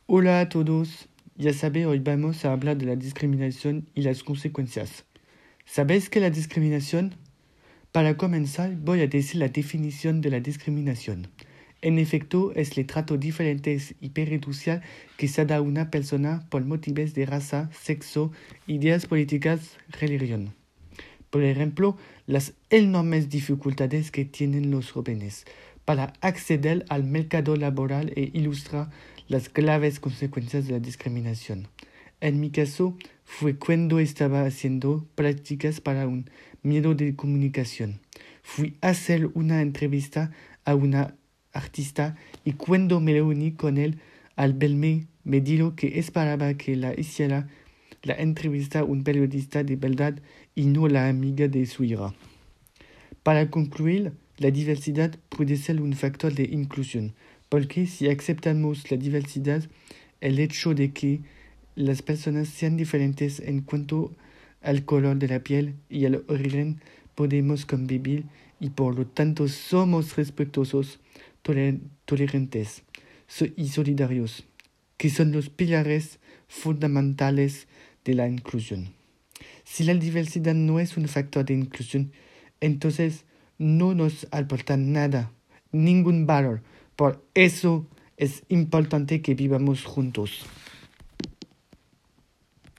Hola a todos. Ya saben, hoy vamos a hablar de la discriminación y las consecuencias. ¿Sabéis qué es la discriminación? Para comenzar, voy a decir la definición de la discriminación. En efecto, es el trato diferente y perjudicial que se da a una persona por motivos de raza, sexo, ideas políticas, religión. Por ejemplo, las enormes dificultades que tienen los jóvenes para acceder al mercado laboral e ilustra las graves consecuencias de la discriminación. En mi caso, fue cuando estaba haciendo prácticas para un medio de comunicación. Fui a hacer una entrevista a una artista y cuando me reuní con él, al verme, me dijo que esperaba que la hiciera la entrevista un periodista de verdad y no la amiga de su hija. Para concluir, la diversidad puede ser un factor de inclusión, porque si aceptamos la diversidad, el hecho de que las personas sean diferentes en cuanto al color de la piel y al origen, podemos convivir y por lo tanto somos respetuosos, tolerantes y solidarios, que son los pilares fundamentales de la inclusión. Si la diversidad no es un factor de inclusión, entonces no nos aporta nada, ningún valor. Por eso es importante que vivamos juntos.